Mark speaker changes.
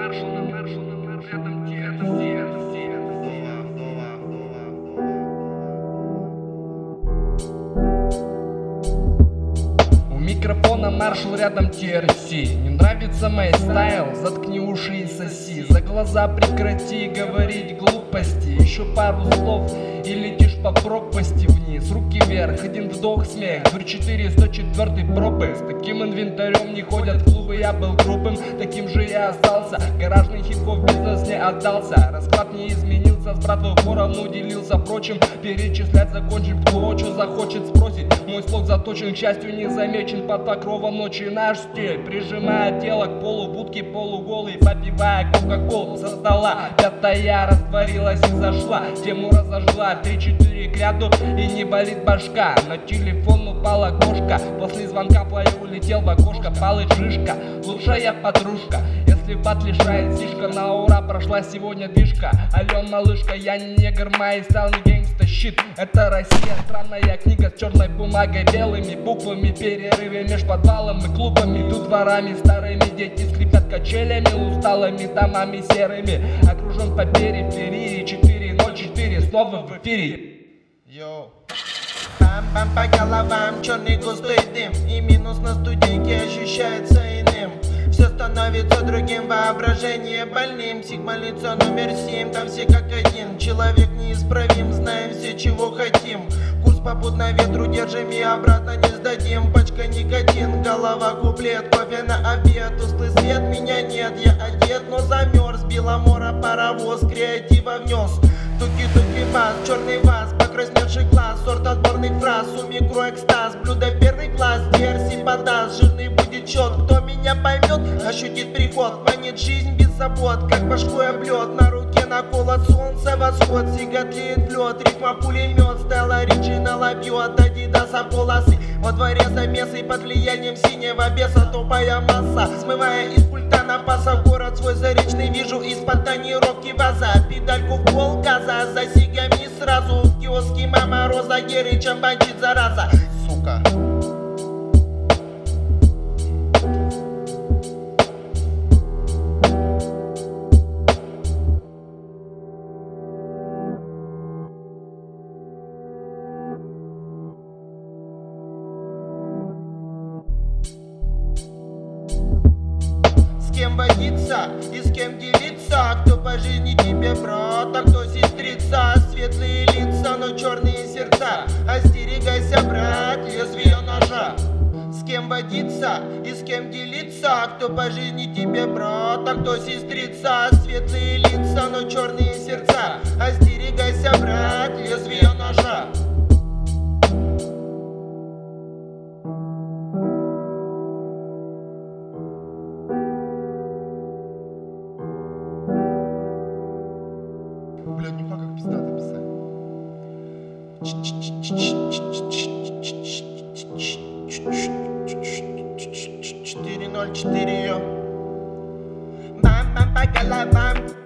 Speaker 1: У микрофона маршал рядом TRC. Не нравится мой стайл? Заткни уши и соси. За глаза прекрати говорить глупости. Еще пару слов и летишь по пропасти вниз. Руки вверх, один вдох, смех. Дверь 4, 104 пробы. С таким инвентарем не ходят в клубы. Я был грубым, таким же я остался. Гаражный хип-хоп бизнес не отдался. Расклад не изменился, с братвой поровну делился. Впрочем, перечислять закончим. Кто что захочет спросить. Мой слог заточен, к счастью не замечен под покровом ночи. Наш стиль, прижимая тело к полу, будки полуголый, попивая кока-колу со стола. Пятая растворилась и зашла, тему разожгла. 3-4 к ряду и не болит башка. На телефон упала кошка, после звонка плей улетел в окошко. Палыч шишка, лучшая подружка. Если бат лишает сишка, на ура прошла сегодня движка. Алло, малышка, я не негр, май стал не гангста, щит. Это Россия, странная книга с черной бумагой, белыми буквами. Перерывы меж подвалом и клубами. Тут дворами старыми дети скрипят качелями, усталыми домами серыми. Окружен по периферии. 404 снова в эфире. Йоу.
Speaker 2: Бам-бам по головам, черный густой дым. И минус на студеньке ощущается иным. Все становится другим, воображение больным. Сигма-лицо номер 7, там все как один. Человек неисправим, знаем все, чего хотим. Курс попутно ветру держим и обратно не сдадим. Пачка никотин, голова куплет, кофе на обед. Тусклый свет, меня нет, я одет, но замерз. Беломора паровоз, креатива внес. Туки-туки бас, черный вас, покрасневший глаз. Сорт отборных фраз, у микро экстаз. Блюдо первый класс, DRC подаст. Жирный будет счет, кто меня поймет, ощутит приход. Манит жизнь без забот, как башкой облет. На руке накол от солнца восход. Сигатлеет лед, ритма пулемет. Стайл оригинала бьет, до Дидаса полосы. Во дворе замесы под влиянием синего беса. Тупая масса, смывая из пульта напаса. В город свой заречный вижу из-под тонировки ваза. Педальку в пол газа, за сигами сразу. В киоске мама Роза Герычем бандит зараза. Сука. С кем водиться и с кем делиться? Кто по жизни тебе брат, а кто сестрица? Светлые лица, но черные сердца. Остерегайся, брат, лезвие ножа. С кем водиться и с кем делиться? Кто по жизни тебе брат, а кто сестрица? Светлые лица, но черные сердца. Остерегайся, брат, лезвие ножа.
Speaker 1: Блядь, не как пиздато писать.
Speaker 2: 404 Бам-бам по головам.